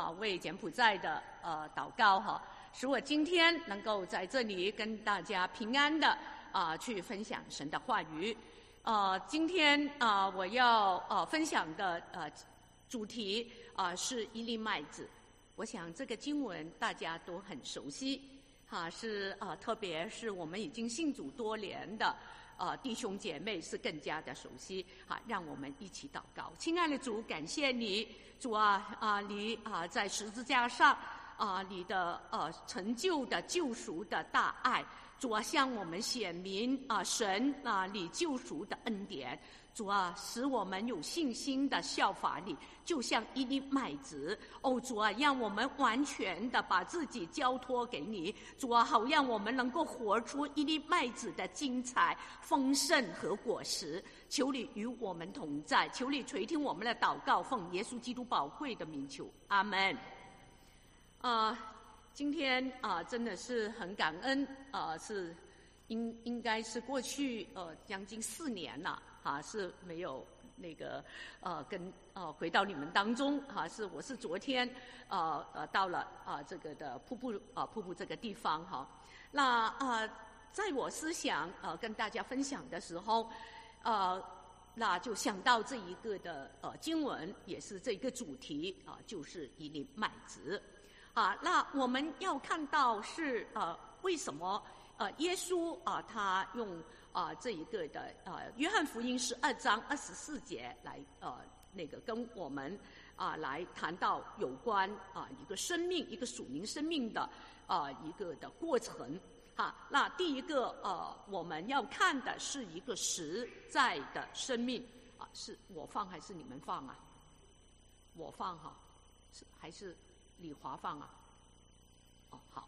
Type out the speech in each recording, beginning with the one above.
为柬埔寨的祷告哈，使我今天能够在这里跟大家平安的去分享神的话语。今天我要分享的主题是一粒麦子。我想这个经文大家都很熟悉是特别是我们已经信主多年的弟兄姐妹是更加的熟悉让我们一起祷告。亲爱的主，感谢你，主你在十字架上你的成就的救赎的大爱，主向我们显明神你救赎的恩典，主使我们有信心的效法你，就像一粒麦子。主让我们完全的把自己交托给你，主好让我们能够活出一粒麦子的精彩、丰盛和果实。求你与我们同在，求你垂听我们的祷告，奉耶稣基督宝贵的名求，阿们。今天真的是很感恩是应该是过去将近4年了是没有那个回到你们当中我是昨天到了这个的瀑布这个地方那在我思想跟大家分享的时候那就想到这一个的经文，也是这个主题就是一粒麦子。那我们要看到是为什么耶稣他用这一个的约翰福音12章24节来那个跟我们来谈到有关一个生命，一个属灵生命的一个的过程。那第一个我们要看的是一个实在的生命是我放还是你们放我放是还是李华放好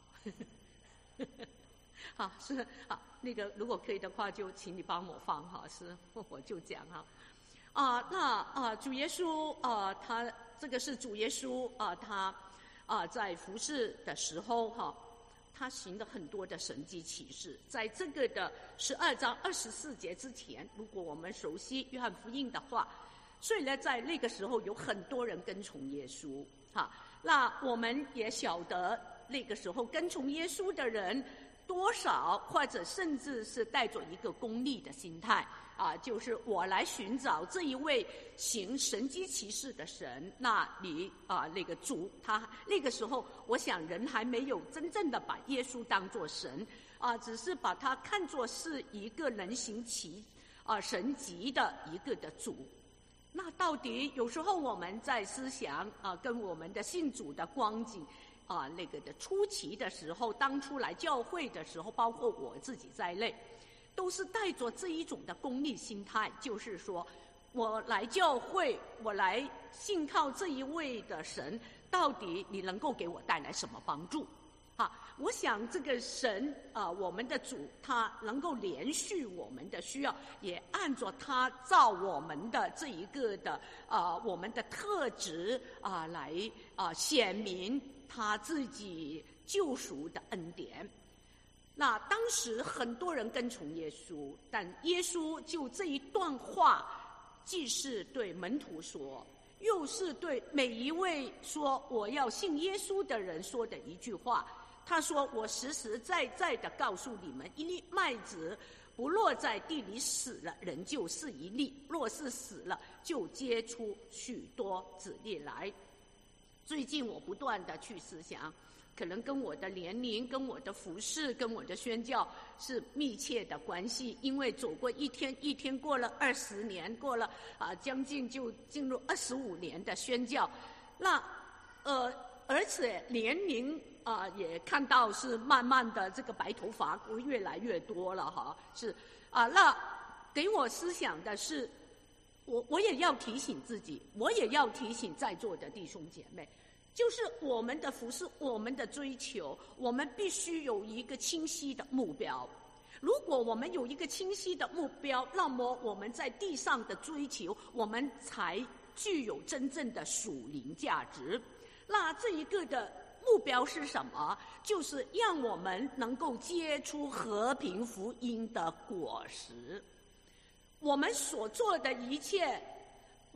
是那个如果可以的话就请你帮我放是我就讲那主耶稣他这个是主耶稣他在服事的时候他行了很多的神迹奇事。在这个的12章24节之前，如果我们熟悉约翰福音的话，所以呢在那个时候有很多人跟从耶稣那我们也晓得那个时候跟从耶稣的人多少或者甚至是带着一个功利的心态就是我来寻找这一位行神迹奇事的神。那你那个主他那个时候我想人还没有真正的把耶稣当作神只是把他看作是一个能行神迹的一个的主。那到底有时候我们在思想跟我们的信主的光景那个的初期的时候，当初来教会的时候，包括我自己在内，都是带着这一种的功利心态，就是说我来教会，我来信靠这一位的神，到底你能够给我带来什么帮助我想这个神我们的主他能够连续我们的需要，也按照他造我们的这一个的我们的特质来显明他自己救赎的恩典。那当时很多人跟从耶稣，但耶稣就这一段话既是对门徒说，又是对每一位说我要信耶稣的人说的一句话。他说我实实在在的告诉你们，一粒麦子不落在地里死了，仍旧是一粒；若是死了，就结出许多子粒来。最近我不断的去思想，可能跟我的年龄、跟我的服事、跟我的宣教是密切的关系。因为走过一天一天，过了20年，过了将近就进入25年的宣教。那而且年龄也看到是慢慢的这个白头发越来越多了是那给我思想的是，我也要提醒自己，我也要提醒在座的弟兄姐妹，就是我们的服事，我们的追求，我们必须有一个清晰的目标。如果我们有一个清晰的目标，那么我们在地上的追求，我们才具有真正的属灵价值。那这一个的目标是什么？就是让我们能够结出和平福音的果实。我们所做的一切，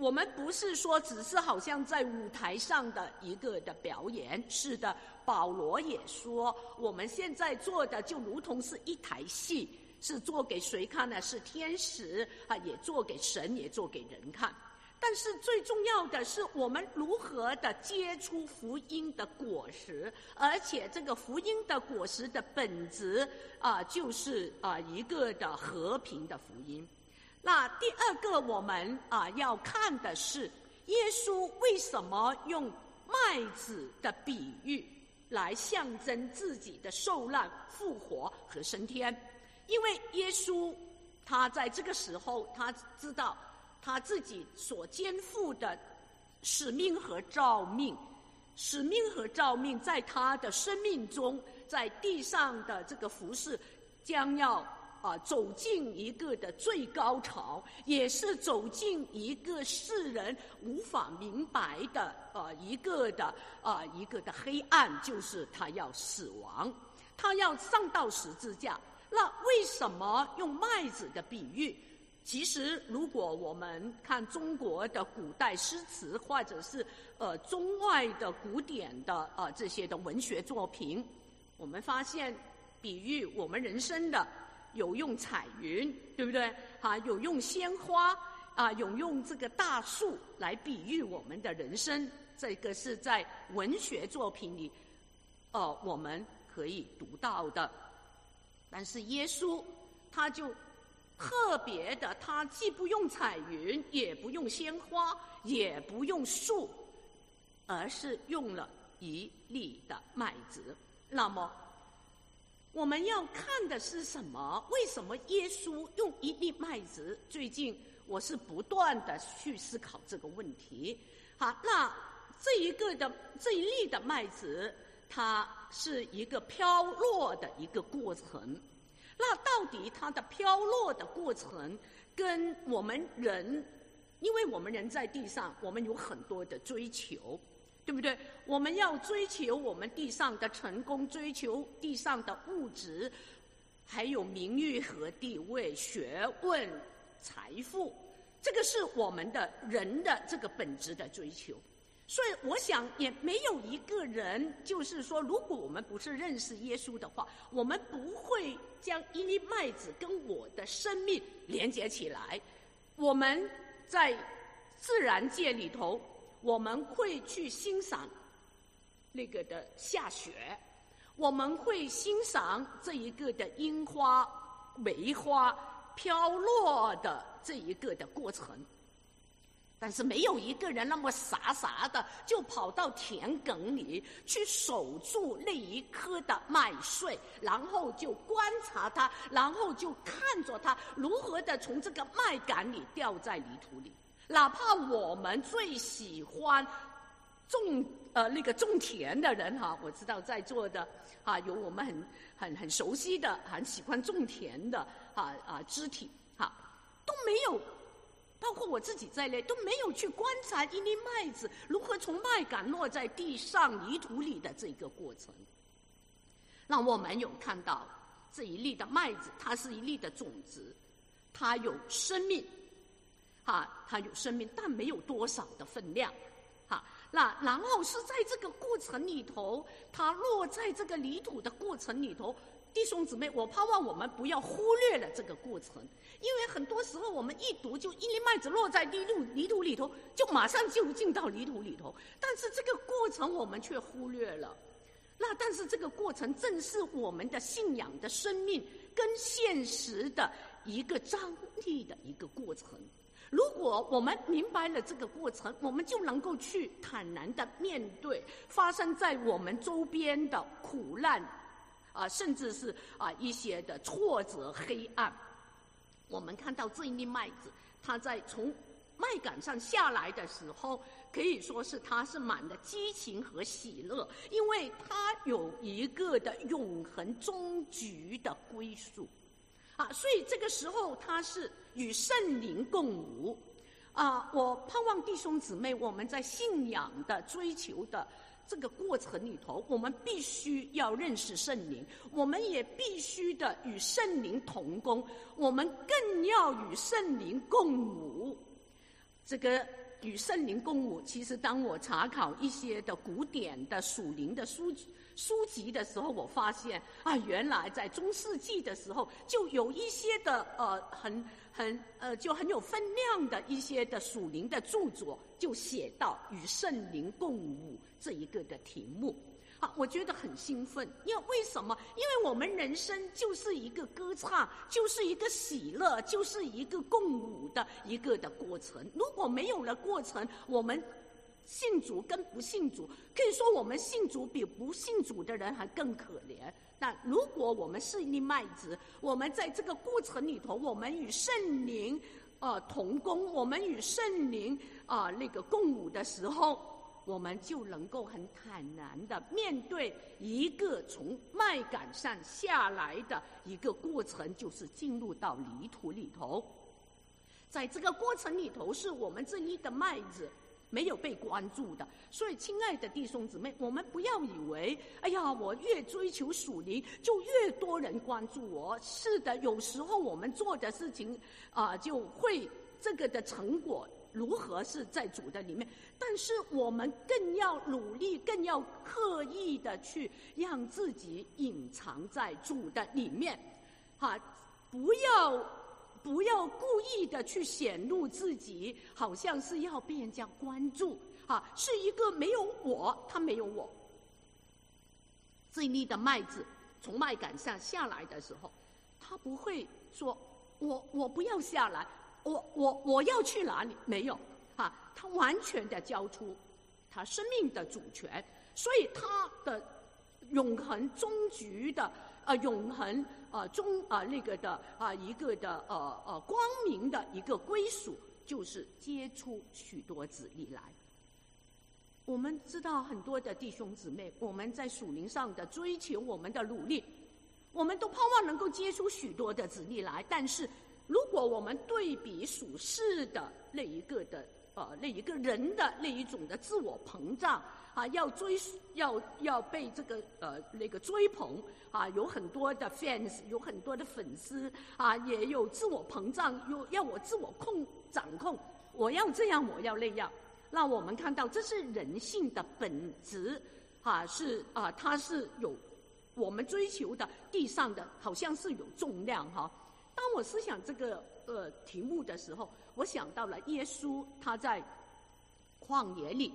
我们不是说只是好像在舞台上的一个的表演，是的，保罗也说，我们现在做的就如同是一台戏，是做给谁看呢？是天使啊，也做给神，也做给人看。但是最重要的是，我们如何的结出福音的果实，而且这个福音的果实的本质就是一个的和平的福音。那第二个我们要看的是，耶稣为什么用麦子的比喻来象征自己的受难、复活和升天？因为耶稣他在这个时候，他知道他自己所肩负的使命和召命，在他的生命中，在地上的这个服事将要走进一个的最高潮，也是走进一个世人无法明白的一个的黑暗，就是他要死亡，他要上到十字架。那为什么用麦子的比喻？其实如果我们看中国的古代诗词，或者是中外的古典的这些的文学作品，我们发现比喻我们人生的有用彩云，对不对？有用鲜花有用这个大树来比喻我们的人生，这个是在文学作品里我们可以读到的。但是耶稣他就特别的，他既不用彩云，也不用鲜花，也不用树，而是用了一粒的麦子。那么我们要看的是什么？为什么耶稣用一粒麦子？最近我是不断的去思考这个问题。好，那这一粒的麦子，它是一个飘落的一个过程。那到底它的飘落的过程跟我们人，因为我们人在地上，我们有很多的追求，对不对？我们要追求我们地上的成功，追求地上的物质，还有名誉和地位、学问、财富，这个是我们的人的这个本质的追求。所以我想也没有一个人，就是说如果我们不是认识耶稣的话，我们不会将一粒麦子跟我的生命连接起来。我们在自然界里头，我们会去欣赏那个的下雪，我们会欣赏这一个的樱花、梅花飘落的这一个的过程。但是没有一个人那么傻傻的就跑到田埂里去守住那一颗的麦穗，然后就观察它，然后就看着它如何的从这个麦秆里掉在泥土里。哪怕我们最喜欢种田的人我知道在座的有我们很熟悉的很喜欢种田的肢体都没有，包括我自己在内，都没有去观察一粒麦子如何从麦秆落在地上泥土里的这个过程。那我们有看到这一粒的麦子，它是一粒的种子，它有生命它有生命，但没有多少的分量那然后是在这个过程里头，它落在这个泥土的过程里头，弟兄姊妹，我盼望我们不要忽略了这个过程，因为很多时候我们一读就一粒麦子落在泥土里头，就马上就进到泥土里头，但是这个过程我们却忽略了。那但是这个过程正是我们的信仰的生命跟现实的一个张力的一个过程。如果我们明白了这个过程，我们就能够去坦然的面对发生在我们周边的苦难甚至是一些的挫折、黑暗。我们看到这一粒麦子，它在从麦秆上下来的时候，可以说是它是满了激情和喜乐，因为它有一个的永恒终局的归宿所以这个时候它是与圣灵共舞我盼望弟兄姊妹，我们在信仰的追求的这个过程里头，我们必须要认识圣灵，我们也必须的与圣灵同工，我们更要与圣灵共舞。这个与圣灵共舞，其实当我查考一些的古典的属灵的书籍的时候，我发现原来在中世纪的时候就有一些的就很有分量的一些的属灵的著作，就写到与圣灵共舞这一个的题目。我觉得很兴奋，因为什么？因为我们人生就是一个歌唱，就是一个喜乐，就是一个共舞的一个的过程。如果没有了过程，我们信主跟不信主，可以说我们信主比不信主的人还更可怜。那如果我们是一粒麦子，我们在这个过程里头，我们与圣灵同工，我们与圣灵那个共舞的时候，我们就能够很坦然的面对一个从麦秆上下来的一个过程，就是进入到泥土里头。在这个过程里头，是我们这粒的麦子没有被关注的。所以亲爱的弟兄姊妹，我们不要以为我越追求属灵就越多人关注我。是的，有时候我们做的事情就会这个的成果如何是在主的里面，但是我们更要努力，更要刻意的去让自己隐藏在主的里面，不要故意的去显露自己，好像是要被人家关注，是一个没有我，他没有我。这一粒的麦子从麦秆上下来的时候，他不会说我不要下来，我要去哪里？没有，他完全的交出他生命的主权，所以他的永恒终局的永恒那个的一个的光明的一个归属，就是结出许多子粒来。我们知道很多的弟兄姊妹，我们在属灵上的追求，我们的努力，我们都盼望能够结出许多的子粒来，但是如果我们对比属世的那一个的那一个人的那一种的自我膨胀要被这个那个追捧有很多的 fans， 有很多的粉丝也有自我膨胀，要我自我掌控，我要这样，我要那样。那我们看到这是人性的本质它是有我们追求的地上的好像是有重量当我思想这个题目的时候，我想到了耶稣他在旷野里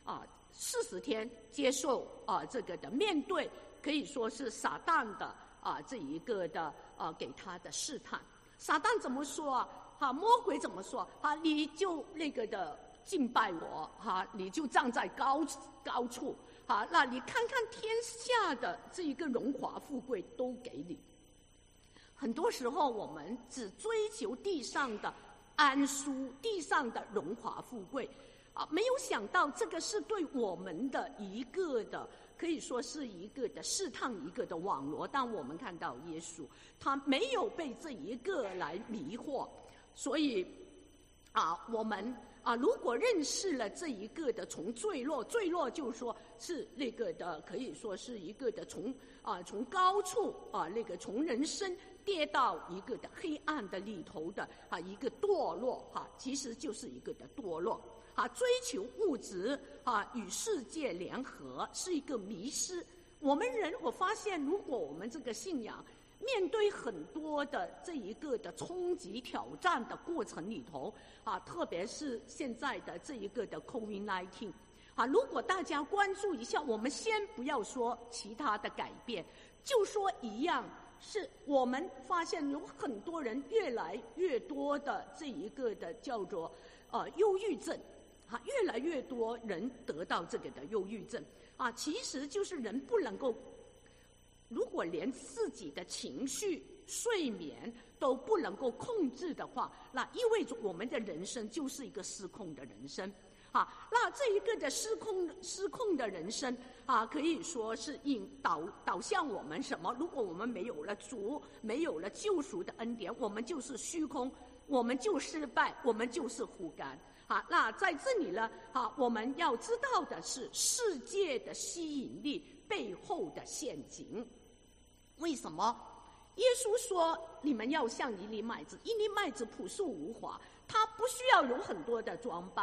40天接受这个的面对，可以说是撒旦的这一个的给他的试探。撒旦怎么说魔鬼怎么说你就那个的敬拜我你就站在高处那你看看天下的这一个荣华富贵都给你。很多时候我们只追求地上的安舒，地上的荣华富贵没有想到这个是对我们的一个的可以说是一个的试探，一个的网罗。但我们看到耶稣他没有被这一个来迷惑，所以我们如果认识了这一个的从坠落就是说是那个的可以说是一个的从高处那个从人生跌到一个的黑暗的里头的一个堕落其实就是一个的堕落追求物质与世界联合是一个迷失。我发现如果我们这个信仰面对很多的这一个的冲击挑战的过程里头特别是现在的这一个的 COVID-19如果大家关注一下，我们先不要说其他的改变，就说一样是我们发现有很多人越来越多的这一个的叫做忧郁症越来越多人得到这个的忧郁症其实就是人不能够，如果连自己的情绪睡眠都不能够控制的话，那意味着我们的人生就是一个失控的人生那这一个的失控的人生可以说是导向我们什么？如果我们没有了主，没有了救赎的恩典，我们就是虚空，我们就失败，我们就是枯干那在这里呢我们要知道的是世界的吸引力背后的陷阱。为什么耶稣说你们要像一粒麦子，一粒麦子朴素无华，它不需要有很多的装扮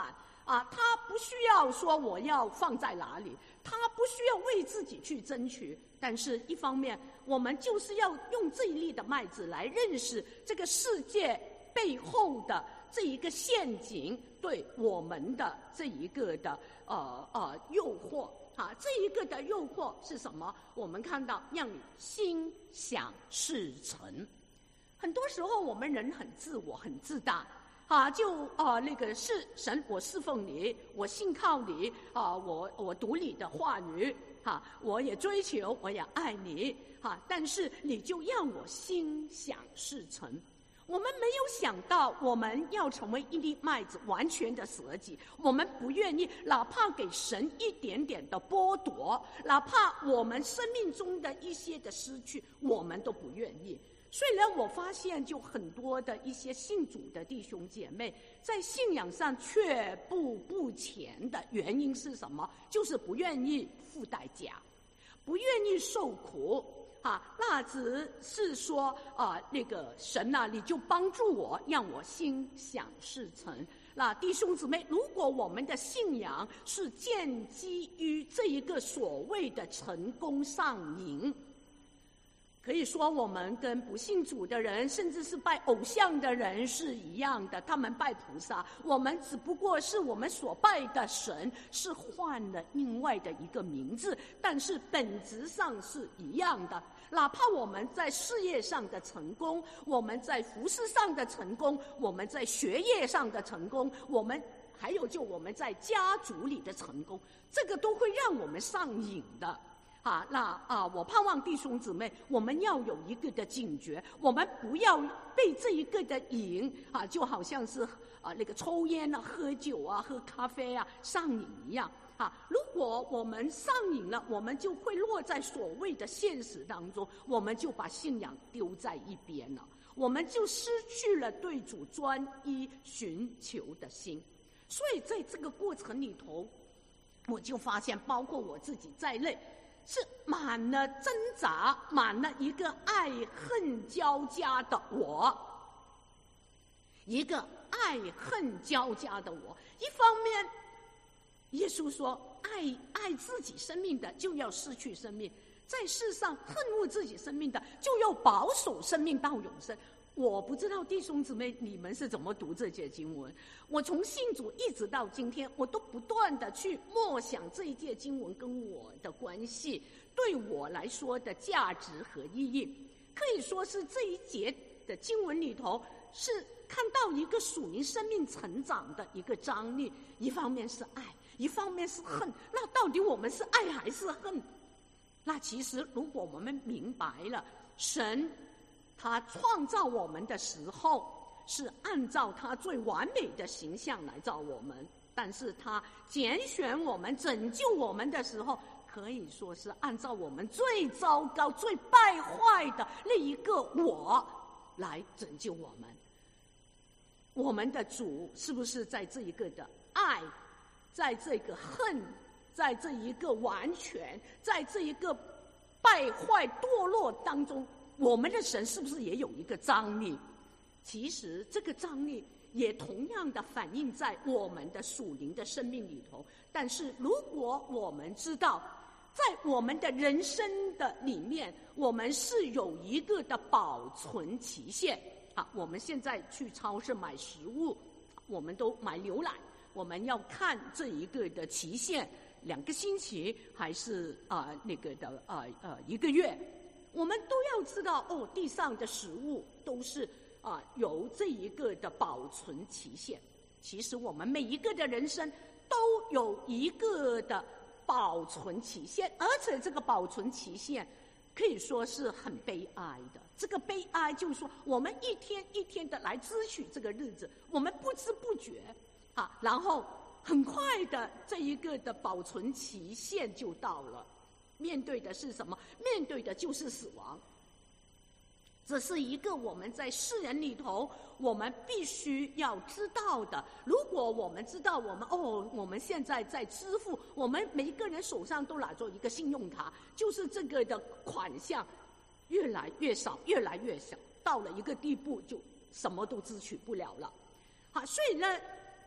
他不需要说我要放在哪里，他不需要为自己去争取。但是一方面，我们就是要用这一粒的麦子来认识这个世界背后的这一个陷阱对我们的这一个的诱惑。这一个的诱惑是什么？我们看到让你心想事成。很多时候我们人很自我很自大，那个是神，我侍奉你，我信靠你，我读你的话语，我也追求，我也爱你，但是你就让我心想事成。我们没有想到我们要成为一粒麦子，完全的舍己。我们不愿意，哪怕给神一点点的剥夺，哪怕我们生命中的一些的失去，我们都不愿意。所以呢，我发现就很多的一些信主的弟兄姐妹，在信仰上却步不前的原因是什么？就是不愿意付代价，不愿意受苦。那只是说那个神啊，你就帮助我，让我心想事成。那弟兄姊妹，如果我们的信仰是建基于这一个所谓的成功上瘾，可以说我们跟不信主的人，甚至是拜偶像的人是一样的。他们拜菩萨，我们只不过是我们所拜的神是换了另外的一个名字，但是本质上是一样的。哪怕我们在事业上的成功，我们在服事上的成功，我们在学业上的成功，还有就我们在家族里的成功，这个都会让我们上瘾的。我盼望弟兄姊妹，我们要有一个的警觉，我们不要被这一个的瘾就好像是那个抽烟喝酒喝咖啡上瘾一样。如果我们上瘾了，我们就会落在所谓的现实当中，我们就把信仰丢在一边了，我们就失去了对主专一寻求的心。所以在这个过程里头，我就发现包括我自己在内，是满了挣扎，满了一个爱恨交加的我，一个爱恨交加的我。一方面耶稣说爱自己生命的就要失去生命，在世上恨恶自己生命的就要保守生命到永生。我不知道弟兄姊妹你们是怎么读这节经文，我从信主一直到今天，我都不断的去默想这一节经文跟我的关系，对我来说的价值和意义。可以说是这一节的经文里头是看到一个属灵生命成长的一个张力，一方面是爱，一方面是恨。那到底我们是爱还是恨？那其实如果我们明白了，神他创造我们的时候是按照他最完美的形象来造我们，但是他拣选我们拯救我们的时候，可以说是按照我们最糟糕最败坏的那一个我来拯救我们。我们的主是不是在这一个的爱，在这个恨，在这一个完全，在这一个败坏堕落当中，我们的神是不是也有一个张力？其实这个张力也同样的反映在我们的属灵的生命里头。但是如果我们知道在我们的人生的里面，我们是有一个的保存期限。我们现在去超市买食物，我们都买牛奶，我们要看这一个的期限，2个星期还是那个的1个月。我们都要知道地上的食物都是有这一个的保存期限。其实我们每一个的人生都有一个的保存期限，而且这个保存期限可以说是很悲哀的。这个悲哀就是说，我们一天一天的来支取这个日子，我们不知不觉然后很快的这一个的保存期限就到了。面对的是什么？面对的就是死亡。这是一个我们在世人里头我们必须要知道的。如果我们知道我们现在在支付，我们每一个人手上都拿着一个信用卡，就是这个的款项越来越少越来越少，到了一个地步就什么都支取不了了。所以呢，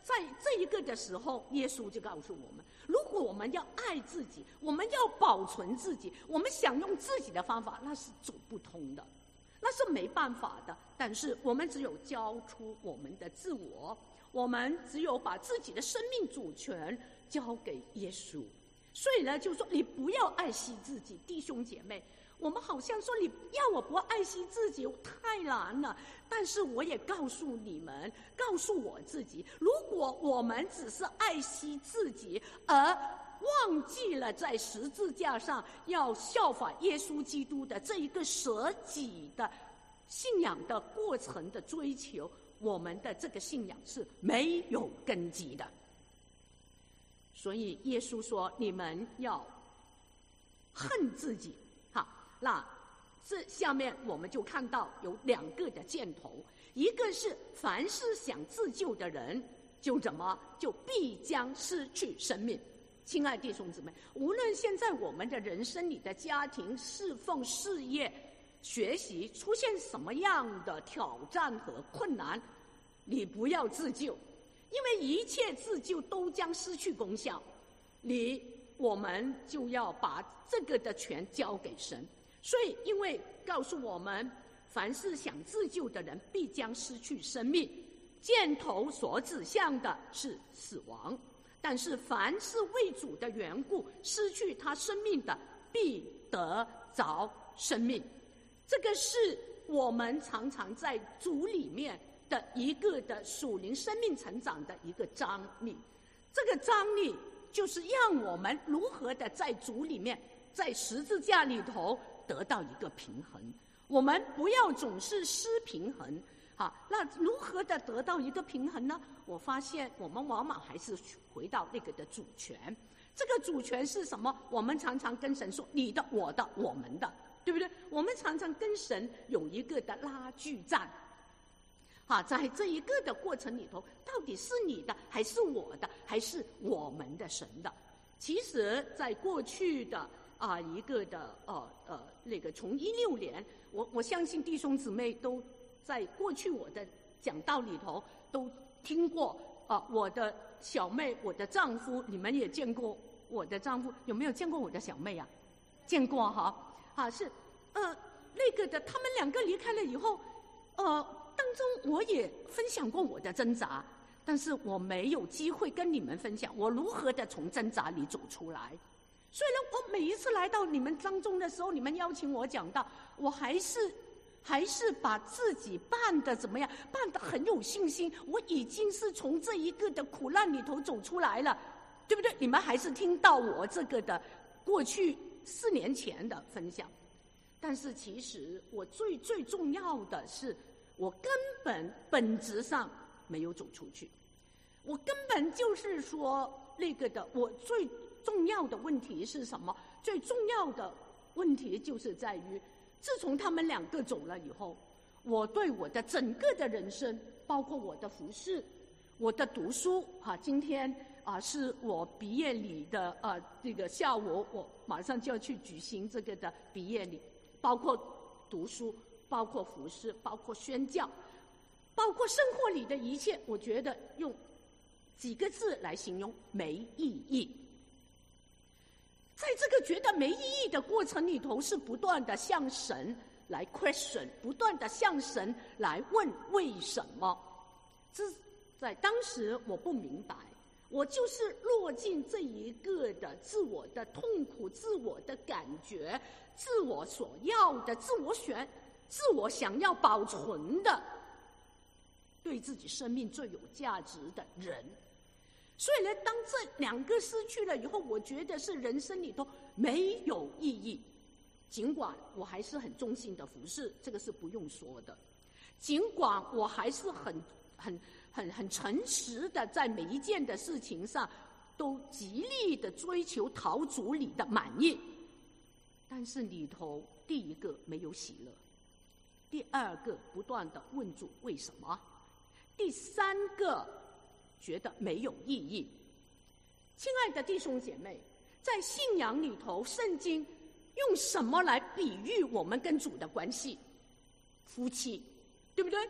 在这一个的时候，耶稣就告诉我们，如果我们要爱自己，我们要保存自己，我们想用自己的方法，那是走不通的，那是没办法的。但是我们只有交出我们的自我，我们只有把自己的生命主权交给耶稣。所以呢，就说你不要爱惜自己，弟兄姐妹，我们好像说你要我不爱惜自己太难了，但是我也告诉你们，告诉我自己，如果我们只是爱惜自己，而忘记了在十字架上要效法耶稣基督的这一个舍己的信仰的过程的追求，我们的这个信仰是没有根基的。所以耶稣说，你们要恨自己。好，那这下面我们就看到有两个的箭头，一个是凡是想自救的人就必将失去生命。亲爱弟兄姊妹，无论现在我们的人生里的家庭、侍奉、事业、学习出现什么样的挑战和困难，你不要自救，因为一切自救都将失去功效。我们就要把这个的权交给神。所以因为告诉我们，凡是想自救的人必将失去生命，箭头所指向的是死亡，但是凡是为主的缘故失去他生命的，必得着生命。这个是我们常常在主里面的一个的属灵生命成长的一个张力。这个张力就是让我们如何的在主里面，在十字架里头得到一个平衡。我们不要总是失平衡。好，那如何的得到一个平衡呢？我发现我们往往还是回到那个的主权。这个主权是什么？我们常常跟神说，你的、我的、我们的，对不对？我们常常跟神有一个的拉锯战。在这一个的过程里头，到底是你的还是我的，还是我们的神的？其实在过去的一个的那个从16年，我相信弟兄姊妹都在过去我的讲道里头都听过我的小妹，我的丈夫，你们也见过我的丈夫，有没有见过我的小妹啊？见过哈。是那个的，他们两个离开了以后，当中我也分享过我的挣扎，但是我没有机会跟你们分享我如何的从挣扎里走出来。所以呢，我每一次来到你们当中的时候，你们邀请我讲道，我还是把自己办得怎么样，办得很有信心。我已经是从这一个的苦难里头走出来了，对不对？你们还是听到我这个的过去4年前的分享。但是其实我最重要的是，我根本本质上没有走出去。我根本就是说那个的，我最重要的问题是什么？最重要的问题就是在于，自从他们两个走了以后，我对我的整个的人生，包括我的服事、我的读书今天是我毕业礼的这个下午，我马上就要去举行这个的毕业礼，包括读书，包括服事，包括宣教，包括生活里的一切，我觉得用几个字来形容：没意义。在这个觉得没意义的过程里头，是不断的向神来 question， 不断的向神来问为什么。这在当时我不明白，我就是落进这一个的自我的痛苦、自我的感觉、自我所要的、自我想要保存的，对自己生命最有价值的人。所以呢，当这两个失去了以后，我觉得是人生里头没有意义。尽管我还是很忠心的服侍，这个是不用说的。尽管我还是很诚实的，在每一件的事情上都极力的追求讨主你的满意，但是里头第一个没有喜乐，第二个不断的问主为什么，第三个觉得没有意义。亲爱的弟兄姐妹，在信仰里头，圣经用什么来比喻我们跟主的关系？夫妻，对不对？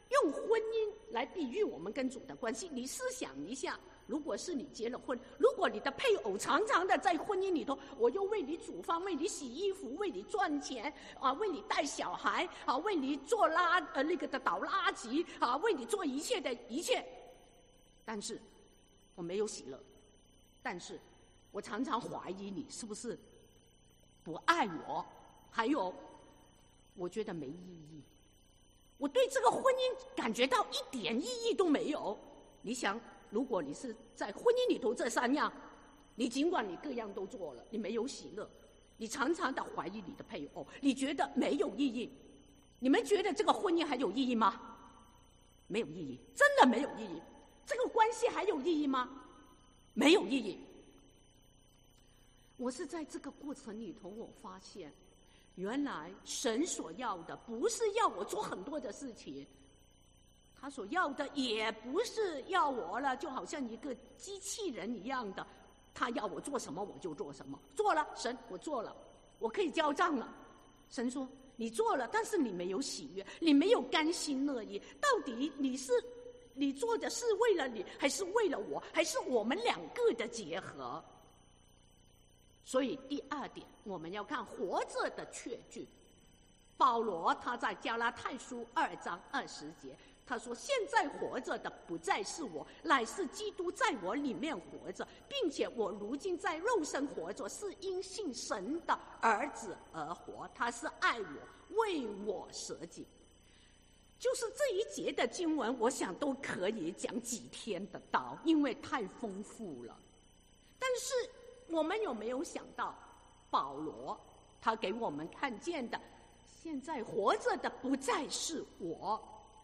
用婚姻来比喻我们跟主的关系。你思想一下，如果是你结了婚，如果你的配偶常常的在婚姻里头，我又为你煮饭，为你洗衣服，为你赚钱啊，为你带小孩啊，为你做倒垃圾啊，为你做一切的一切，但是我没有喜乐，但是我常常怀疑你是不是不爱我，还有我觉得没意义，我对这个婚姻感觉到一点意义都没有。你想，如果你是在婚姻里头这3样，你尽管你各样都做了，你没有喜乐，你常常的怀疑你的配偶，你觉得没有意义。你们觉得这个婚姻还有意义吗？没有意义，真的没有意义。这个关系还有意义吗？没有意义。我是在这个过程里头，我发现原来神所要的不是要我做很多的事情，他所要的也不是要我了，就好像一个机器人一样的，他要我做什么我就做什么。做了，神，我做了，我可以交账了。神说你做了，但是你没有喜悦，你没有甘心乐意。到底你做的是为了你，还是为了我，还是我们2个的结合？所以第2点，我们要看活着的确据。保罗他在加拉太书2章20节，他说：“现在活着的不再是我，乃是基督在我里面活着，并且我如今在肉身活着，是因信神的儿子而活。他是爱我，为我舍己。”就是这一节的经文，我想都可以讲几天的道，因为太丰富了。但是我们有没有想到，保罗他给我们看见的，现在活着的不再是我。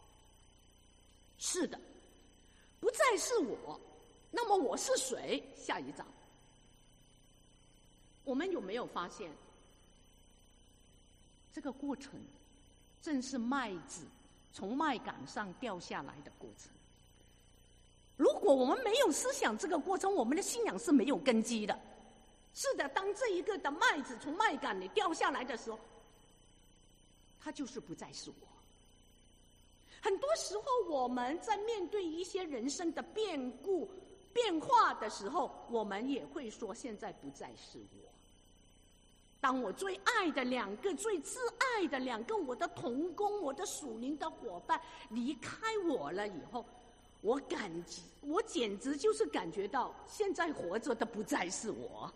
是的，不再是我，那么我是谁？下一章，我们有没有发现，这个过程正是麦子从麦秆上掉下来的过程。如果我们没有思想这个过程，我们的信仰是没有根基的。是的，当这一个的麦子从麦秆里掉下来的时候，它就是不再是我。很多时候我们在面对一些人生的变故变化的时候，我们也会说现在不再是我。当我最爱的2个，最挚爱的2个，我的同工，我的属灵的伙伴离开我了以后，我简直就是感觉到现在活着的不再是我。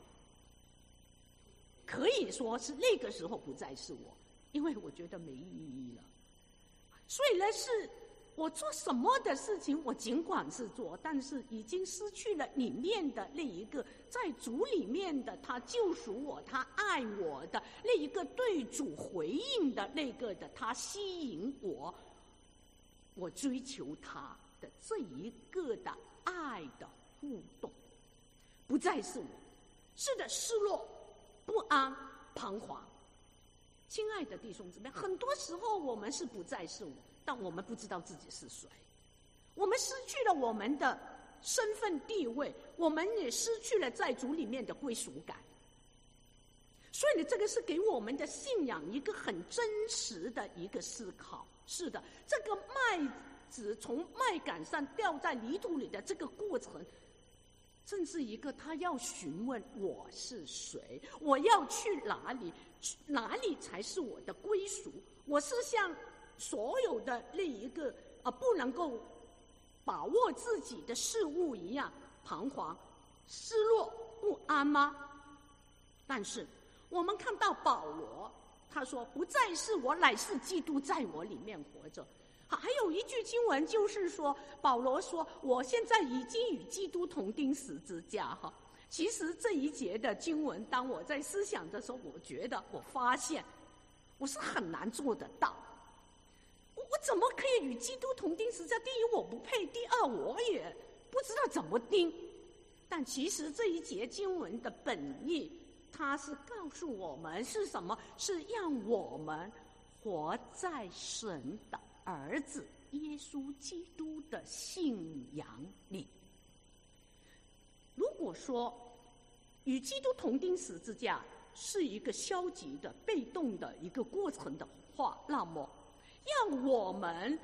可以说是那个时候不再是我，因为我觉得没意义了。所以呢，是我做什么的事情，我尽管是做，但是已经失去了里面的那一个在主里面的他救赎我，他爱我的那一个对主回应的那个的他吸引我追求他的这一个的爱的互动，不再是我。是的，失落、不安、彷徨。亲爱的弟兄姊妹，很多时候我们是不再是我，但我们不知道自己是谁。我们失去了我们的身份地位，我们也失去了在主里面的归属感。所以呢，这个是给我们的信仰一个很真实的一个思考。是的，这个麦子从麦秆上掉在泥土里的这个过程，正是一个他要询问我是谁，我要去哪里，哪里才是我的归属。我是像所有的那一个不能够把握自己的事物一样彷徨、失落、不安吗？但是我们看到保罗他说，不再是我，乃是基督在我里面活着。还有一句经文就是说，保罗说我现在已经与基督同钉十字架。其实这一节的经文，当我在思想的时候，我发现我是很难做得到。我怎么可以与基督同钉十字架？第一，我不配；第二，我也不知道怎么钉。但其实这一节经文的本意，它是告诉我们是什么？是让我们活在神的儿子耶稣基督的信仰里。如果说与基督同钉十字架是一个消极的、被动的一个过程的话，那么让我们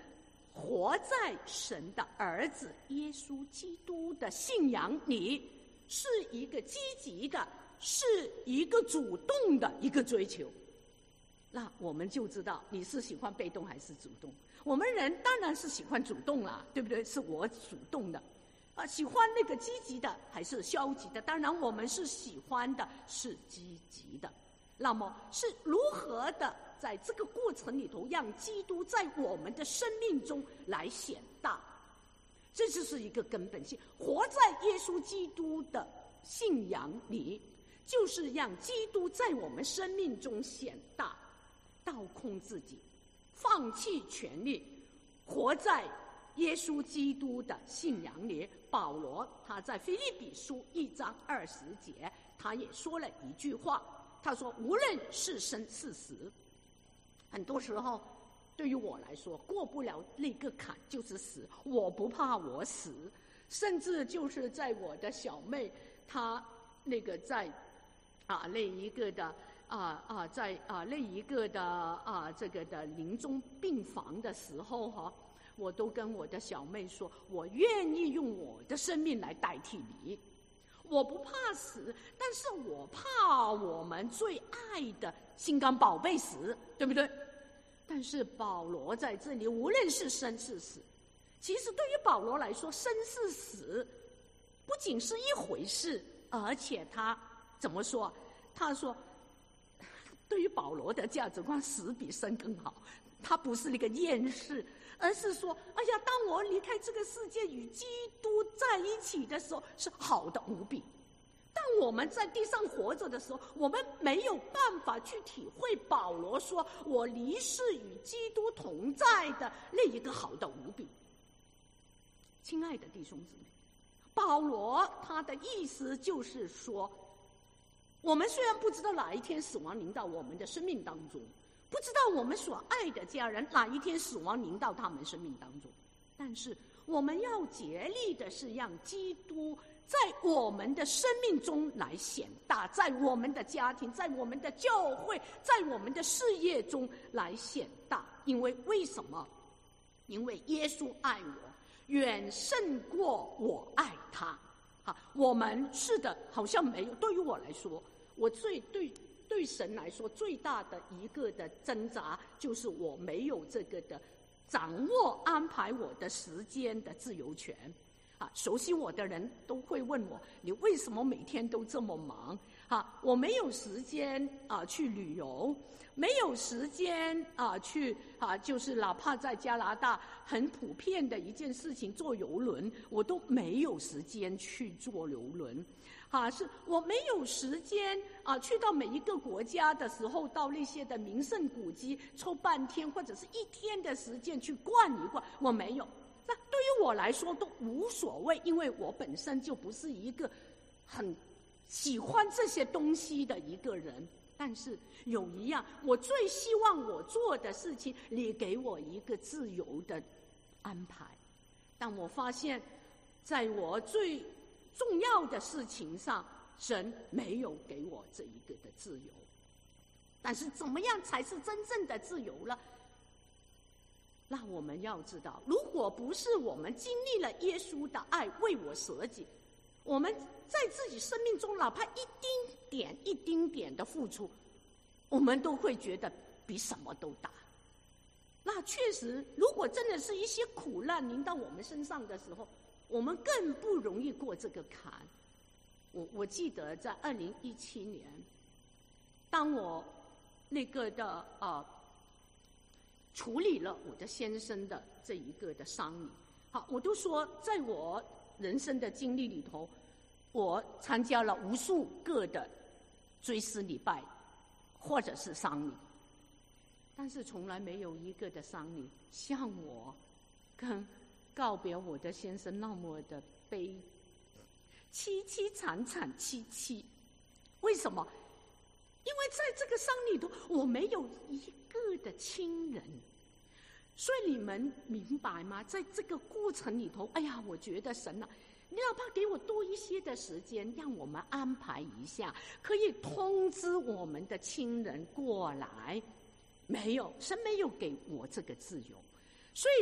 活在神的儿子耶稣基督的信仰里，是一个积极的，是一个主动的一个追求。那我们就知道你是喜欢被动还是主动。我们人当然是喜欢主动啦，对不对？是我主动的喜欢那个积极的还是消极的？当然我们是喜欢的是积极的。那么是如何的在这个过程里头让基督在我们的生命中来显大？这就是一个根本性。活在耶稣基督的信仰里，就是让基督在我们生命中显大，倒空自己，放弃权力，活在耶稣基督的信仰里。保罗他在腓立比书1章20节，他也说了一句话，他说无论是生是死，很多时候对于我来说过不了那个坎就是死，我不怕我死。甚至就是在我的小妹她那个在那一个的在那一个的这个的临终病房的时候我都跟我的小妹说，我愿意用我的生命来代替你。我不怕死，但是我怕我们最爱的心肝宝贝死，对不对？但是保罗在这里，无论是生是死，其实对于保罗来说，生是死不仅是一回事，而且他怎么说？他说，对于保罗的价值观，死比生更好。他不是那个厌世，而是说，哎呀，当我离开这个世界与基督在一起的时候，是好的无比。但我们在地上活着的时候，我们没有办法去体会保罗说我离世与基督同在的那一个好的无比。亲爱的弟兄姊妹，保罗他的意思就是说，我们虽然不知道哪一天死亡临到我们的生命当中，不知道我们所爱的家人哪一天死亡临到他们生命当中，但是我们要竭力的是让基督在我们的生命中来显大，在我们的家庭，在我们的教会，在我们的事业中来显大。因为为什么？因为耶稣爱我远胜过我爱他。我们是的，好像没有。对于我来说，我对神来说最大的一个的挣扎，就是我没有这个的掌握安排我的时间的自由权。熟悉我的人都会问我，你为什么每天都这么忙？我没有时间去旅游，没有时间去就是哪怕在加拿大很普遍的一件事情，坐邮轮，我都没有时间去坐邮轮。是我没有时间去到每一个国家的时候，到那些的名胜古迹抽半天或者是一天的时间去逛一逛，我没有。那对于我来说都无所谓，因为我本身就不是一个很喜欢这些东西的一个人。但是有一样，我最希望我做的事情，你给我一个自由的安排。但我发现在我最重要的事情上，神没有给我这一个的自由。但是怎么样才是真正的自由呢？那我们要知道，如果不是我们经历了耶稣的爱为我舍己，我们在自己生命中哪怕一丁点的付出，我们都会觉得比什么都大。那确实，如果真的是一些苦难临到我们身上的时候，我们更不容易过这个坎。我记得在2017年，当我那个的处理了我的先生的这一个的丧礼。我都说在我人生的经历里头，我参加了无数个的追思礼拜或者是丧礼，但是从来没有一个的丧礼像我跟告别我的先生那么的悲凄惨戚戚。为什么？因为在这个丧礼里头，我没有一个的亲人。所以你们明白吗？在这个过程里头，哎呀，我觉得神你哪怕给我多一些的时间，让我们安排一下，可以通知我们的亲人过来。没有，神没有给我这个自由。所以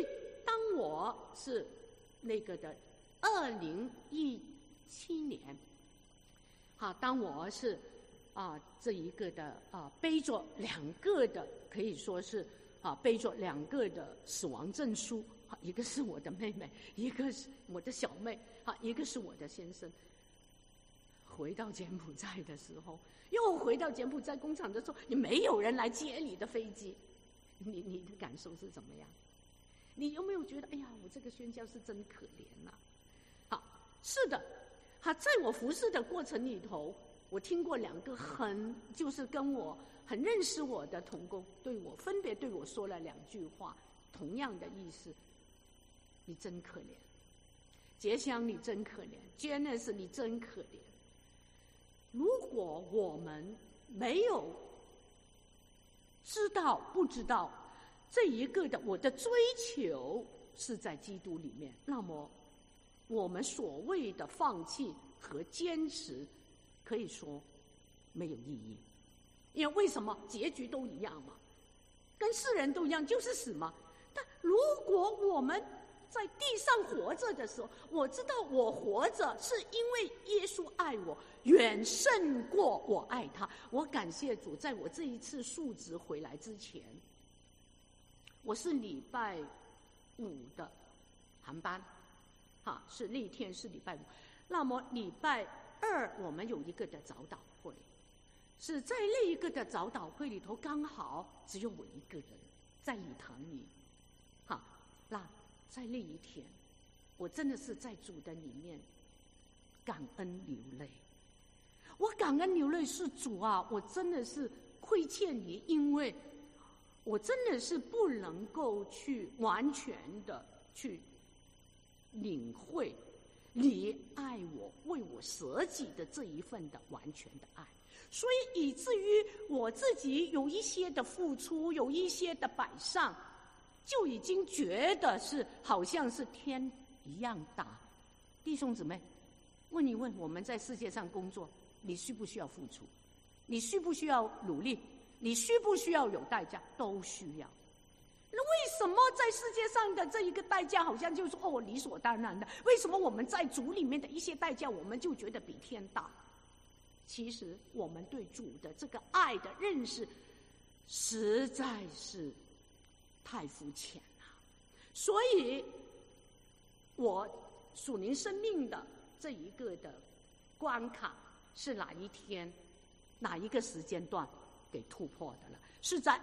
当我是那个的2017年，当我是这一个的背着2个的，可以说是背着2个的死亡证书，一个是我的妹妹，一个是我的小妹，一个是我的先生。回到柬埔寨的时候，又回到柬埔寨工厂的时候，你没有人来接你的飞机，你的感受是怎么样？你有没有觉得，哎呀，我这个宣教是真可怜啊？是的，在我服侍的过程里头，我听过2个就是跟我很认识我的同工，分别对我说了2句话，同样的意思：你真可怜，杰香你真可怜，Janice你真可怜。如果我们没有不知道这一个的我的追求是在基督里面，那么我们所谓的放弃和坚持可以说没有意义。因为为什么？结局都一样嘛，跟世人都一样，就是死嘛。但如果我们在地上活着的时候，我知道我活着是因为耶稣爱我远胜过我爱他。我感谢主，在我这一次述职回来之前，我是礼拜5的航班，是那一天是礼拜5。那么礼拜2我们有一个的早祷会，是在那一个的早祷会里头，刚好只有我一个人在礼堂里，那在那一天，我真的是在主的里面感恩流泪。我感恩流泪是主啊，我真的是亏欠你，因为我真的是不能够去完全的去领会你爱我、为我舍己的这一份的完全的爱，所以以至于我自己有一些的付出，有一些的摆上，就已经觉得是好像是天一样大。弟兄姊妹，问一问，我们在世界上工作，你需不需要付出？你需不需要努力？你需不需要有代价？都需要。那为什么在世界上的这一个代价好像就是理所当然的？为什么我们在主里面的一些代价，我们就觉得比天大？其实我们对主的这个爱的认识实在是太肤浅了。所以我属灵生命的这一个的关卡是哪一天哪一个时间段给突破的了？是在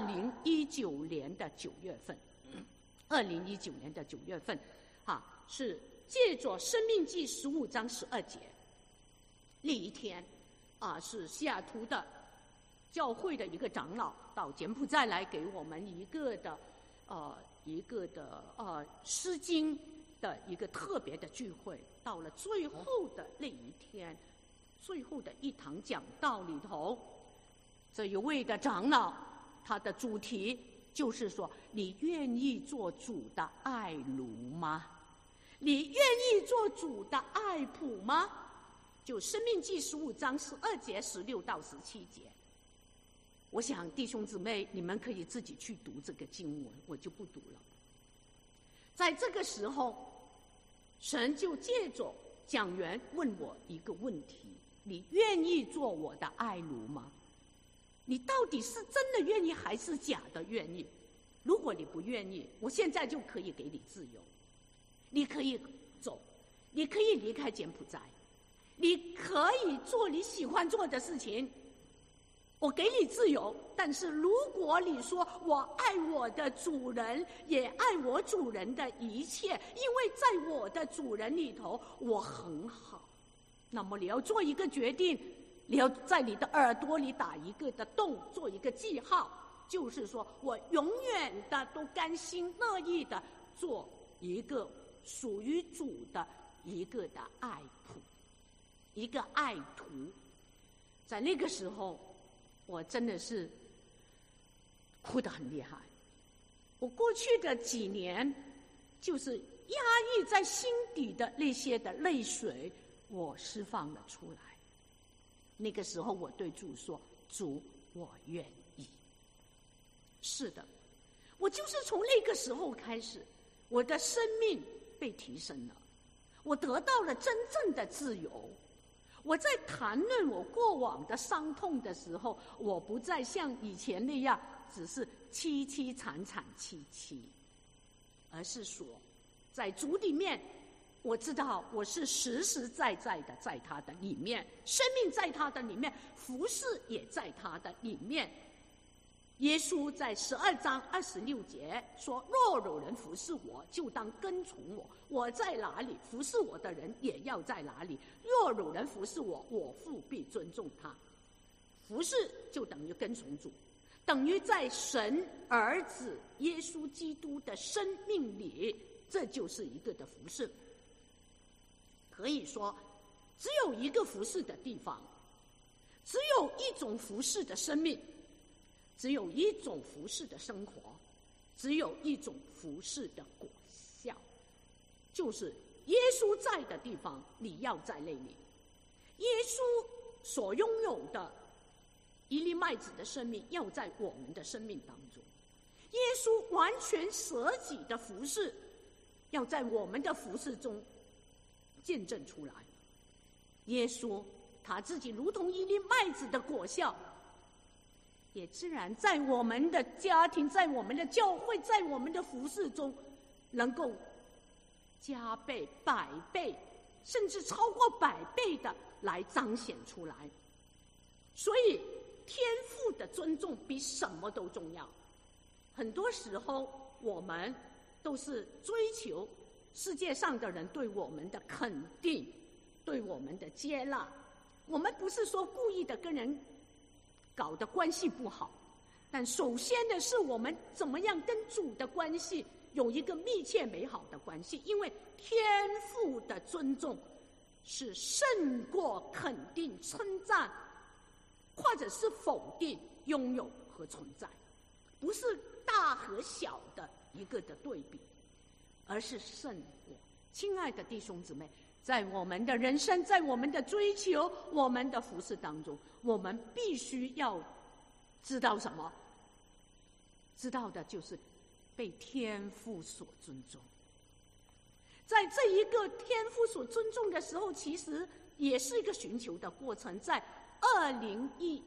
2019年的9月份。2019年的9月份，是借着《申命记》15章12节，那一天是西雅图的教会的一个长老到柬埔寨来给我们一个的诗经的一个特别的聚会。到了最后的那一天，最后的一堂讲道里头，这一位的长老，他的主题就是说：你愿意做主的爱奴吗？你愿意做主的爱仆吗？就《申命记》15章12节、16到17节。我想弟兄姊妹，你们可以自己去读这个经文，我就不读了。在这个时候，神就借着讲员问我一个问题：你愿意做我的爱奴吗？你到底是真的愿意还是假的愿意？如果你不愿意，我现在就可以给你自由，你可以走，你可以离开柬埔寨，你可以做你喜欢做的事情，我给你自由。但是如果你说我爱我的主人，也爱我主人的一切，因为在我的主人里头我很好，那么你要做一个决定，你要在你的耳朵里打一个的洞，做一个记号，就是说我永远的都甘心乐意的做一个属于主的一个的爱仆，一个爱徒。在那个时候，我真的是哭得很厉害。我过去的几年，就是压抑在心底的那些的泪水，我释放了出来。那个时候我对主说：主，我愿意。是的，我就是从那个时候开始， 我的生命被提升了，我得到了真正的自由。我在谈论我过往的伤痛的时候，我不再像以前那样只是凄凄惨惨戚戚，而是说在主里面，我知道我是实实在在的在他的里面，生命在他的里面，服事也在他的里面。耶稣在12章26节说：若有人服侍我，就当跟从我，我在哪里，服侍我的人也要在哪里。若有人服侍我，我父必尊重他。服侍就等于跟从主，等于在神儿子耶稣基督的生命里，这就是一个的服侍。可以说只有一个服侍的地方，只有一种服侍的生命，只有一种服侍的生活，只有一种服侍的果效，就是耶稣在的地方，你要在那里。耶稣所拥有的一粒麦子的生命，要在我们的生命当中。耶稣完全舍己的服侍，要在我们的服侍中见证出来。耶稣他自己如同一粒麦子的果效，也自然在我们的家庭，在我们的教会，在我们的服事中，能够加倍、百倍，甚至超过100倍的来彰显出来。所以天父的尊重比什么都重要。很多时候我们都是追求世界上的人对我们的肯定，对我们的接纳。我们不是说故意的跟人搞的关系不好，但首先的是我们怎么样跟主的关系有一个密切美好的关系。因为天父的尊重是胜过肯定、称赞或者是否定拥有和存在，不是大和小的一个的对比，而是胜过。亲爱的弟兄姊妹，在我们的人生，在我们的追求，我们的服事当中，我们必须要知道什么？知道的就是被天父所尊重。在这一个天父所尊重的时候，其实也是一个寻求的过程。在2021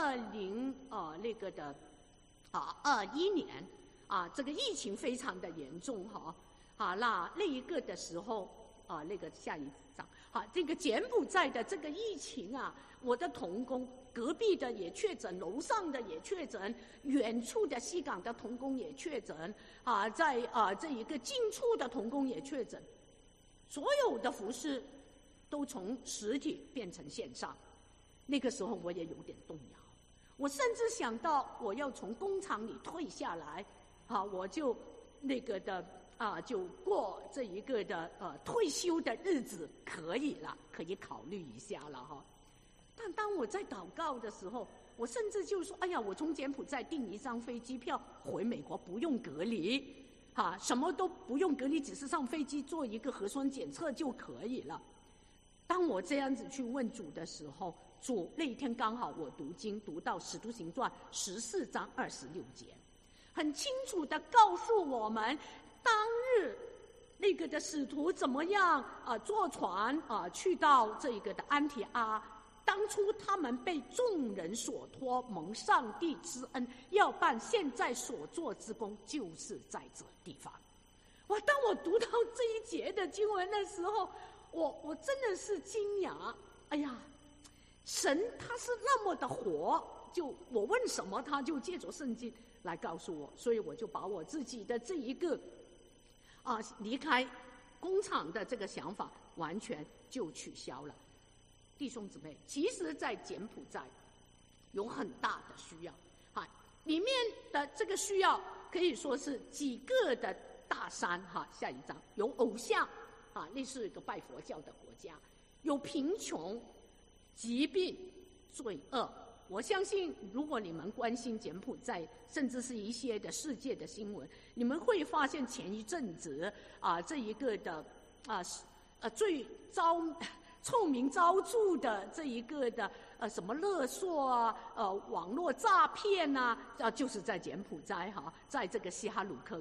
年这个疫情非常的严重那一个的时候那个下一章这个柬埔寨的这个疫情我的同工隔壁的也确诊，楼上的也确诊，远处的西港的同工也确诊在这一个近处的同工也确诊，所有的服事都从实体变成线上。那个时候我也有点动摇，我甚至想到我要从工厂里退下来我就那个的就过这一个的退休的日子可以了，可以考虑一下了但当我在祷告的时候，我甚至就说：哎呀，我从柬埔寨订一张飞机票回美国，不用隔离什么都不用隔离，只是上飞机做一个核酸检测就可以了。当我这样子去问主的时候，主那一天刚好我读经读到使徒行传14章26节，很清楚地告诉我们当日那个的使徒怎么样坐船去到这个的安提阿。当初他们被众人所托，蒙上帝之恩，要办现在所做之功，就是在这地方。当我读到这一节的经文的时候，我真的是惊讶。哎呀，神他是那么的活，就我问什么他就借着圣经来告诉我，所以我就把我自己的这一个离开工厂的这个想法完全就取消了。弟兄姊妹，其实在柬埔寨有很大的需要里面的这个需要可以说是几个的大山下一章有偶像那是一个拜佛教的国家，有贫穷、疾病、罪恶。我相信如果你们关心柬埔寨甚至是一些的世界的新闻，你们会发现前一阵子这一个的最臭名昭著的这一个的什么勒索网络诈骗就是在柬埔寨在这个西哈努克港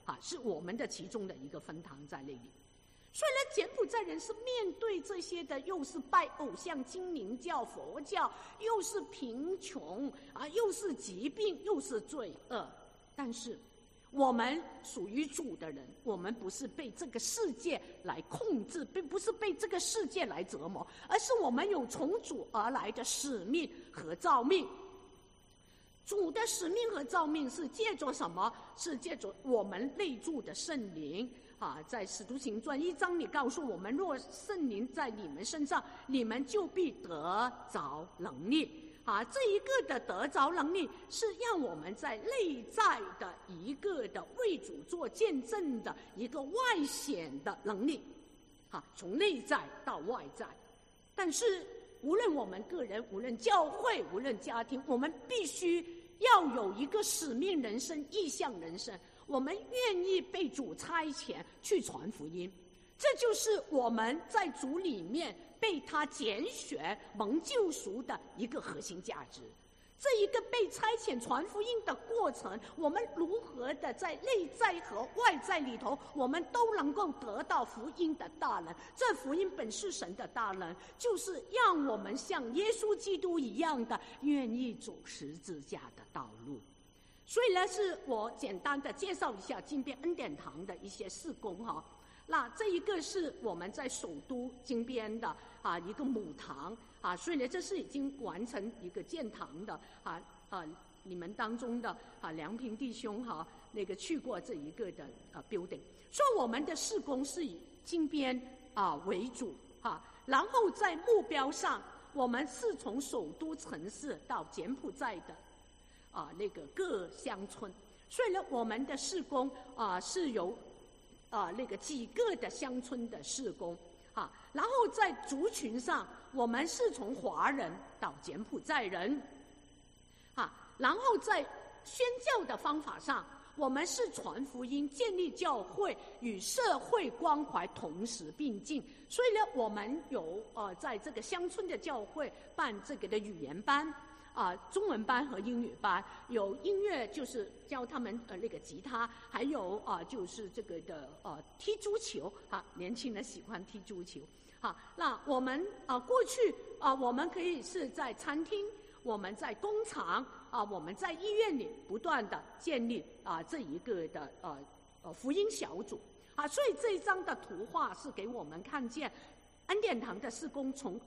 是我们的其中的一个分堂在那里。虽然柬埔寨人是面对这些的，又是拜偶像、精灵教、佛教，又是贫穷又是疾病，又是罪恶，但是我们属于主的人，我们不是被这个世界来控制，并不是被这个世界来折磨，而是我们有从主而来的使命和召命。主的使命和召命是借着什么？是借着我们内住的圣灵在使徒行传1章里告诉我们，若圣灵在你们身上，你们就必得着能力。这一个的得着能力是让我们在内在的一个的为主做见证的一个外显的能力从内在到外在。但是无论我们个人，无论教会，无论家庭，我们必须要有一个使命人生、意向人生，我们愿意被主差遣去传福音，这就是我们在主里面被他拣选蒙救赎的一个核心价值。这一个被差遣传福音的过程，我们如何的在内在和外在里头，我们都能够得到福音的大能。这福音本是神的大能，就是让我们像耶稣基督一样的愿意走十字架的道路。所以呢，是我简单的介绍一下金边恩典堂的一些事工那这一个是我们在首都金边的一个母堂所以呢，这是已经完成一个建堂的你们当中的梁平弟兄那个去过这一个的building。所以我们的事工是以金边为主然后在目标上，我们是从首都城市到柬埔寨的那个各乡村。所以呢，我们的事工是由那个几个的乡村的事工然后在族群上，我们是从华人到柬埔寨人然后在宣教的方法上，我们是传福音、建立教会与社会关怀同时并进。所以呢，我们有在这个乡村的教会办这个的语言班中文班和英语班，有音乐就是教他们那个吉他，还有就是这个的踢足球年轻人喜欢踢足球那我们过去我们可以是在餐厅，我们在工厂我们在医院里不断的建立这一个的福音小组所以这一张的图画是给我们看见恩典堂的事工从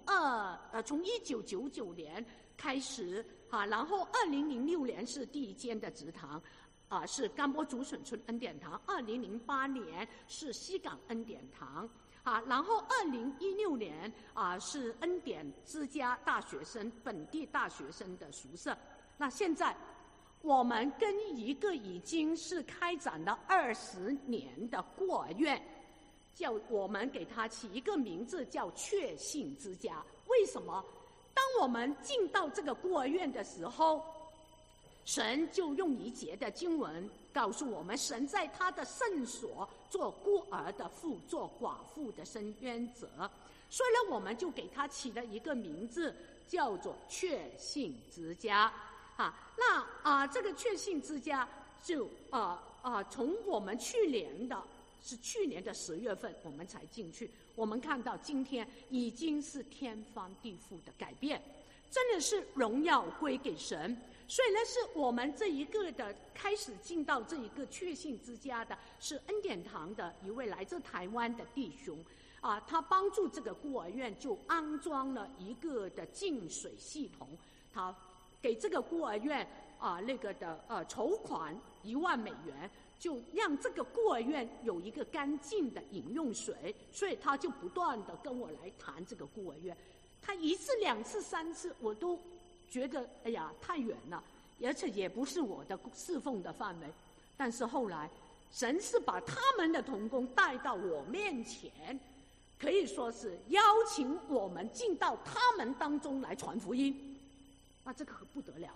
1999年开始然后2006年是第一间的职堂是甘波竹笋村恩典堂，2008年是西港恩典堂然后2016年是恩典之家大学生本地大学生的宿舍。那现在我们跟一个已经是开展了20年的孤儿院，我们给它起一个名字叫确信之家。为什么？当我们进到这个孤儿院的时候，神就用一节的经文告诉我们，神在他的圣所做孤儿的父，做寡妇的伸冤者。所以呢，我们就给他起了一个名字，叫做确信之家那这个确信之家就从我们去年的10月份我们才进去，我们看到今天已经是天翻地覆的改变，真的是荣耀归给神。所以呢，是我们这一个的开始进到这一个确信之家的是恩典堂的一位来自台湾的弟兄他帮助这个孤儿院就安装了一个的净水系统，他给这个孤儿院那个的筹款1万美元，就让这个孤儿院有一个干净的饮用水。所以他就不断的跟我来谈这个孤儿院，他1次、2次、3次我都觉得哎呀太远了，而且也不是我的侍奉的范围。但是后来神是把他们的同工带到我面前，可以说是邀请我们进到他们当中来传福音。那这个可不得了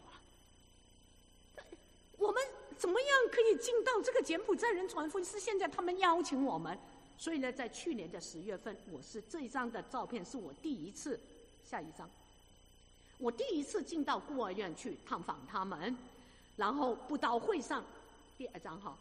我们怎么样可以进到这个柬埔寨人传福音？是现在他们邀请我们。所以呢，在去年的10月份，这一张的照片是我第一次，下一张，我第一次进到孤儿院去探访他们。然后布道会上，第2张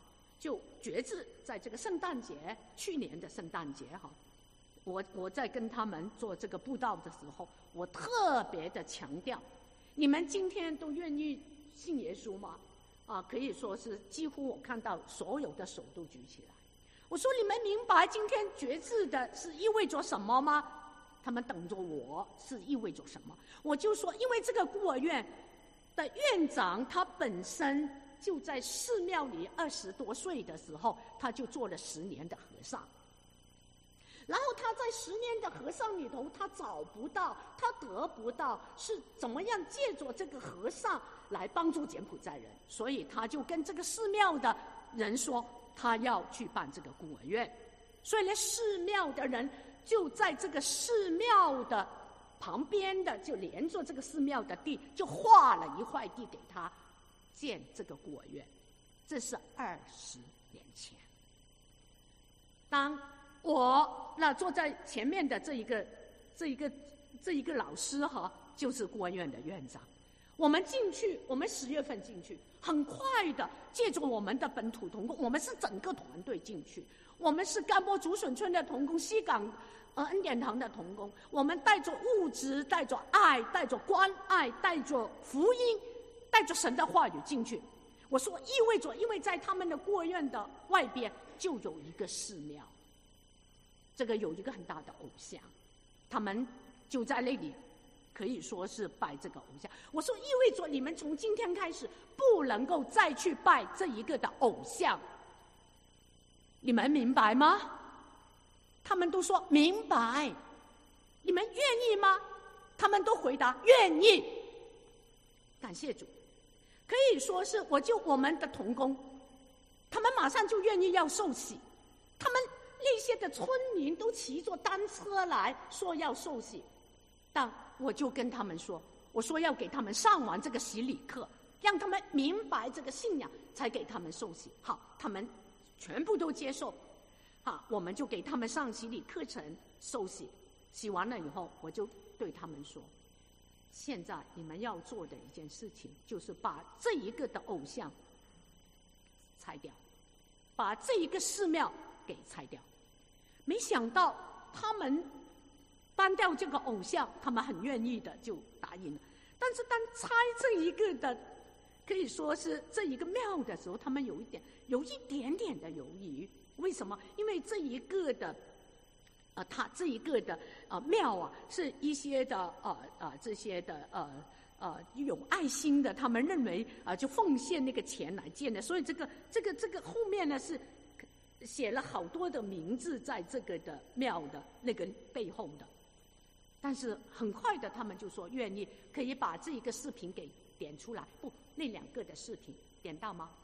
就决志，在这个圣诞节，去年的圣诞节哈，我在跟他们做这个布道的时候，我特别的强调，你们今天都愿意信耶稣吗？可以说是几乎我看到所有的手都举起来。我说你们明白今天决志的是意味着什么吗？他们等着我是意味着什么？我就说，因为这个孤儿院的院长他本身就在寺庙里20多岁的时候，他就做了10年的和尚。然后他在10年的和尚里头，他找不到，他得不到是怎么样借着这个和尚来帮助柬埔寨人，所以他就跟这个寺庙的人说，他要去办这个孤儿院。所以呢，寺庙的人就在这个寺庙的旁边的，就连着这个寺庙的地，就划了一块地给他建这个孤儿院。这是20年前。当我那坐在前面的这一个老师哈，就是孤儿院的院长。我们进去，我们10月份进去，很快的借助我们的本土同工，我们是整个团队进去，我们是甘波竹笋村的同工，西港恩典堂的同工，我们带着物质，带着爱，带着关爱，带着福音，带着神的话语进去。我说意味着，因为在他们的孤儿院的外边就有一个寺庙，这个有一个很大的偶像，他们就在那里可以说是拜这个偶像。我说意味着你们从今天开始不能够再去拜这一个的偶像，你们明白吗？他们都说明白。你们愿意吗？他们都回答愿意。感谢主。可以说是我们的同工，他们马上就愿意要受洗，他们那些的村民都骑着单车来说要受洗，但我就跟他们说，我说要给他们上完这个洗礼课，让他们明白这个信仰，才给他们受洗。好，他们全部都接受。好，我们就给他们上洗礼课程，受洗。洗完了以后，我就对他们说，现在你们要做的一件事情，就是把这一个的偶像拆掉，把这一个寺庙给拆掉。没想到他们搬掉这个偶像，他们很愿意的就答应了。但是当拆这一个的，可以说是这一个庙的时候，他们有一点点的犹豫。为什么？因为这一个的他这一个的庙啊，是一些的这些的有爱心的，他们认为就奉献那个钱来建的，所以这个后面呢是写了好多的名字在这个的庙的那个背后的。但是很快的，他们就说愿意，可以把这一个视频给点出来。不，那2个的视频点到吗？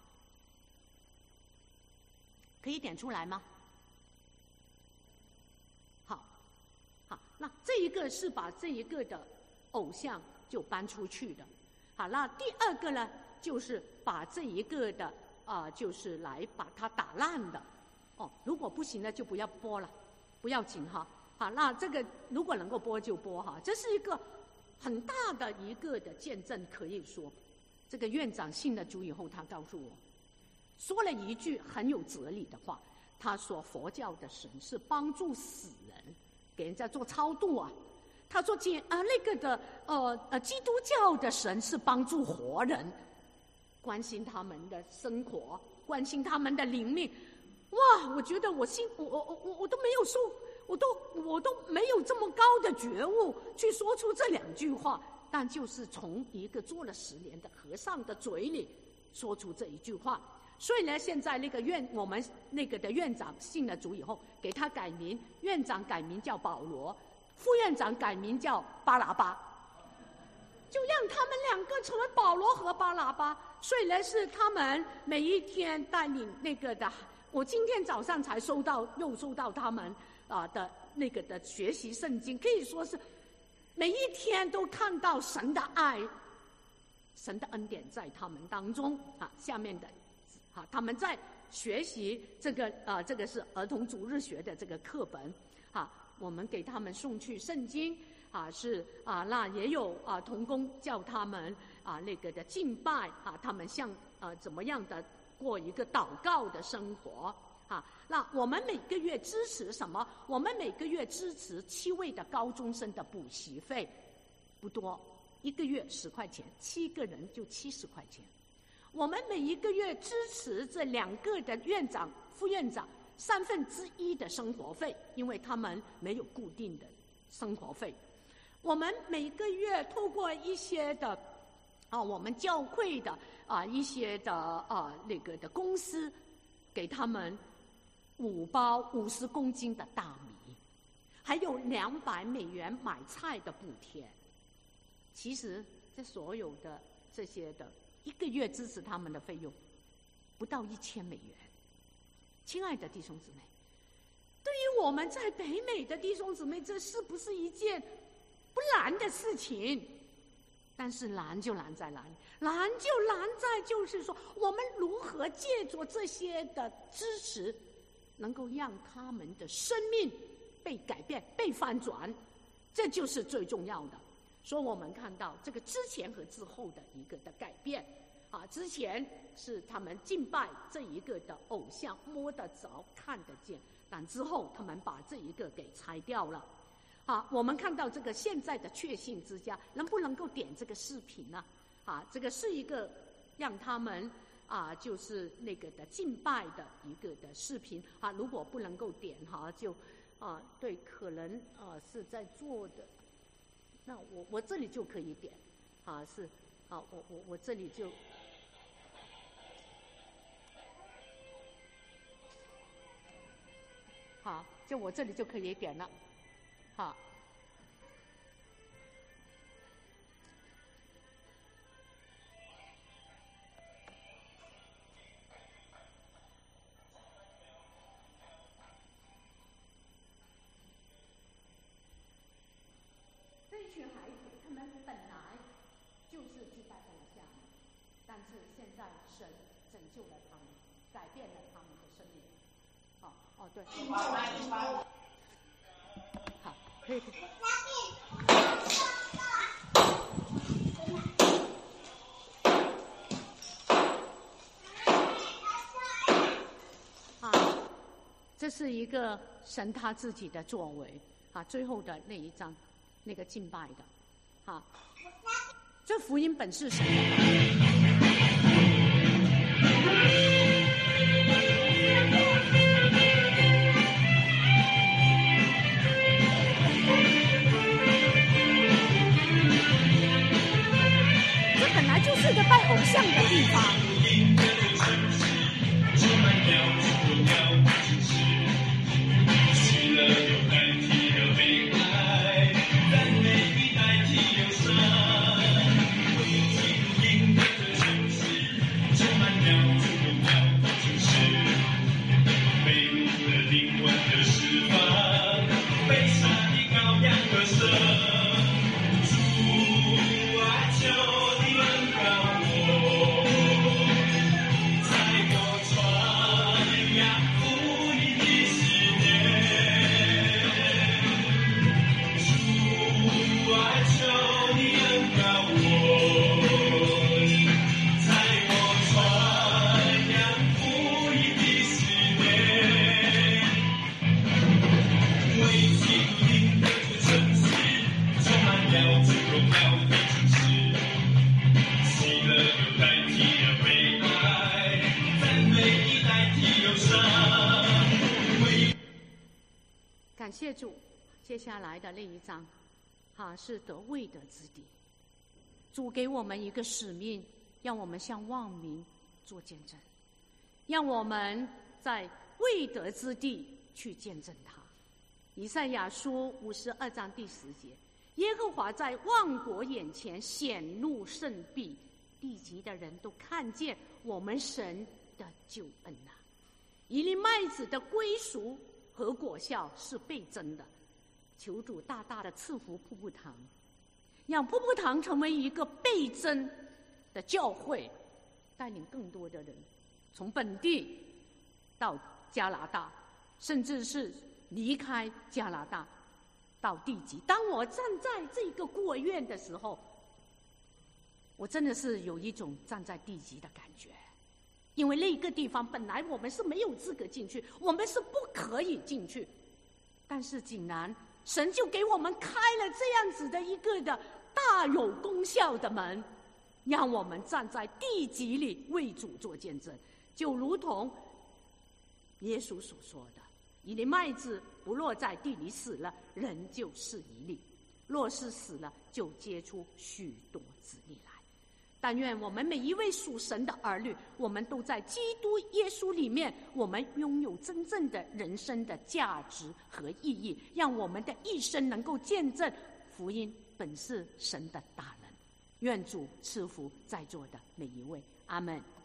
可以点出来吗？好，那这一个是把这一个的偶像就搬出去的。好，那第2个呢，就是把这一个的就是来把它打烂的。如果不行呢，就不要播了，不要紧哈。好，那这个如果能够播就播哈。这是一个很大的一个的见证，可以说，这个院长信了主以后，他告诉我，说了一句很有哲理的话。他说佛教的神是帮助死人，给人家做超度啊。他说那个的基督教的神是帮助活人，关心他们的生活，关心他们的灵命。哇，我觉得我都没有说，我都没有这么高的觉悟去说出这2句话，但就是从一个做了10年的和尚的嘴里说出这一句话。所以呢，现在那个我们那个的院长信了主以后，给他改名，院长改名叫保罗，副院长改名叫巴拿巴，就让他们2个成为保罗和巴拿巴。所以呢，是他们每一天带领那个的。我今天早上才又收到他们的那个的学习圣经，可以说是每一天都看到神的爱、神的恩典在他们当中下面的他们在学习这个是儿童主日学的这个课本我们给他们送去圣经那也有同工教他们那个的敬拜他们像怎么样的过一个祷告的生活啊。那我们每个月支持什么？我们每个月支持7位的高中生的补习费，不多，1个月10块钱，7个人就70块钱。我们每一个月支持这2个的院长、副院长1/3的生活费，因为他们没有固定的生活费。我们每个月透过一些的我们教会的一些的那个的公司，给他们5包50公斤的大米，还有$200买菜的补贴。其实这所有的这些的1个月支持他们的费用不到$1000。亲爱的弟兄姊妹，对于我们在北美的弟兄姊妹，这是不是一件不难的事情？但是难就难在哪里？难就难在就是说，我们如何借着这些的支持，能够让他们的生命被改变、被翻转，这就是最重要的。所以我们看到这个之前和之后的一个的改变之前是他们敬拜这一个的偶像，摸得着、看得见，但之后他们把这一个给拆掉了。我们看到这个现在的确信之家能不能够点这个视频呢？这个是一个让他们就是那个的敬拜的一个的视频如果不能够点就对，可能是在做的。那我这里就可以点是我这里就就我这里就可以点了这群孩子他们本来就是敬拜偶像，但是现在神拯救了他们，改变了他们的生命。对，好，可以。这是一个神他自己的作为最后的那一章，那个敬拜的这福音本是神的。这本来就是个拜偶像的地方。感谢主，接下来的那一章是得未得之地。主给我们一个使命，让我们向万民做见证，让我们在未得之地去见证他。以赛亚书52章第10节，耶和华在万国眼前显露圣臂，地极的人都看见我们神的救恩一粒麦子的归属和果效是倍增的。求主大大的赐福瀑布堂，让瀑布堂成为一个倍增的教会，带领更多的人从本地到加拿大，甚至是离开加拿大到地极。当我站在这个孤儿院的时候，我真的是有一种站在地极的感觉， 因为那个地方本来我们是没有资格进去，我们是不可以进去，但是竟然神就给我们开了这样子的一个的大有功效的门，让我们站在地级里为主做见证，就如同耶稣所说的，一粒麦子不落在地里死了，仍旧是一粒，若是死了，就结出许多子粒来。但愿我们每一位属神的儿女，我们都在基督耶稣里面，我们拥有真正的人生的价值和意义，让我们的一生能够见证福音本是神的大能。愿主赐福在座的每一位，阿们。